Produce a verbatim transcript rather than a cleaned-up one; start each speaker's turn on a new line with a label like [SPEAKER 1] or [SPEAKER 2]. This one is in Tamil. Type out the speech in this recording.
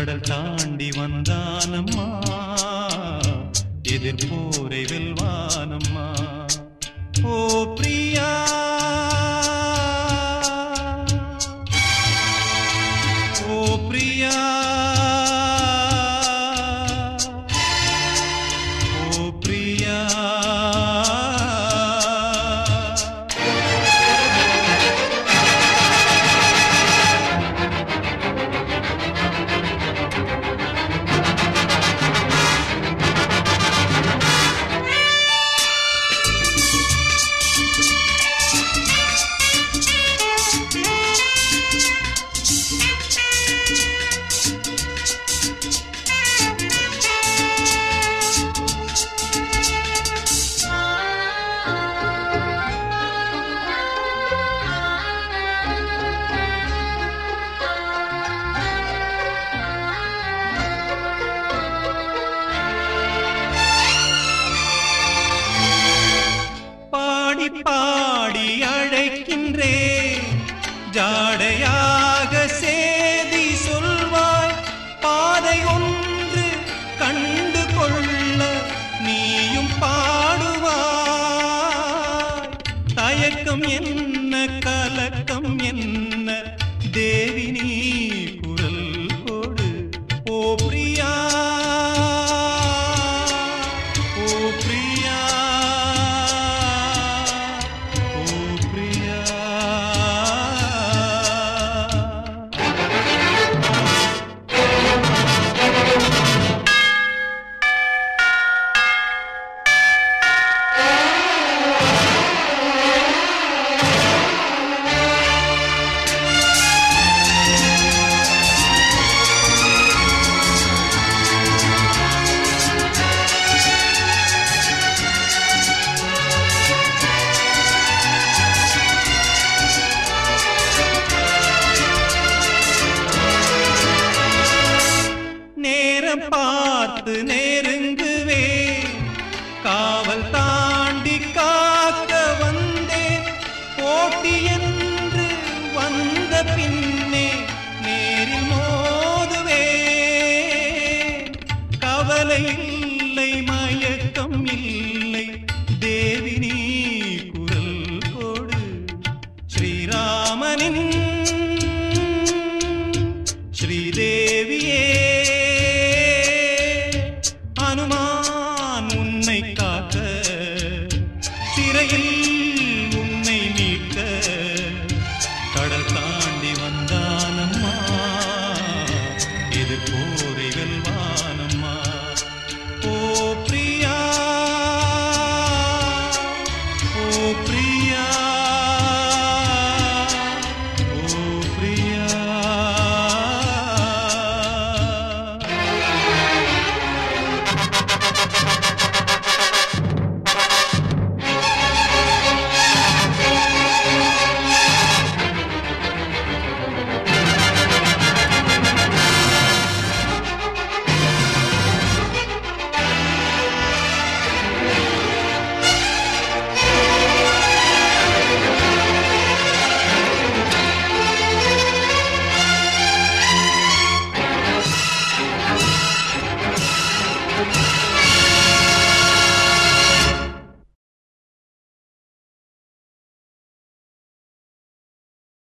[SPEAKER 1] கடல் தாண்டி வந்தானம்மா, எதிர்போரை வெல்வானம்மா. ஓ பிரியா, ஓ பிரியா, ஓ பிரியா. பாடி அழைக்கின்றே, ஜாடையாக சேதி சொல்வாய். பாதை ஒன்று கண்டு கொள்ள நீயும் பாடுவாய். தயக்கம் என்ன, கலக்கம் என்ன, தேவி நீ குரல் கொடு. ஓ பிரியா, ஓ பிரியா, பார்த்து நெருங்குவே, காவல் தாண்டி காக்க வந்தேன். போட்டி என்று வந்த பின்னே நேரில் மோதுவே. கவலை இல்லை, மயக்கம் இல்லை, தேவி நீ குரல் கொடு. ஸ்ரீராமனின் ஸ்ரீதேவியே, அனுமான் உன்னை காக்க, சிறையில் உன்னை மீட்க கடல் தாண்டி வந்தானம்மா, எதிர்போரை வெல்வானம்மா.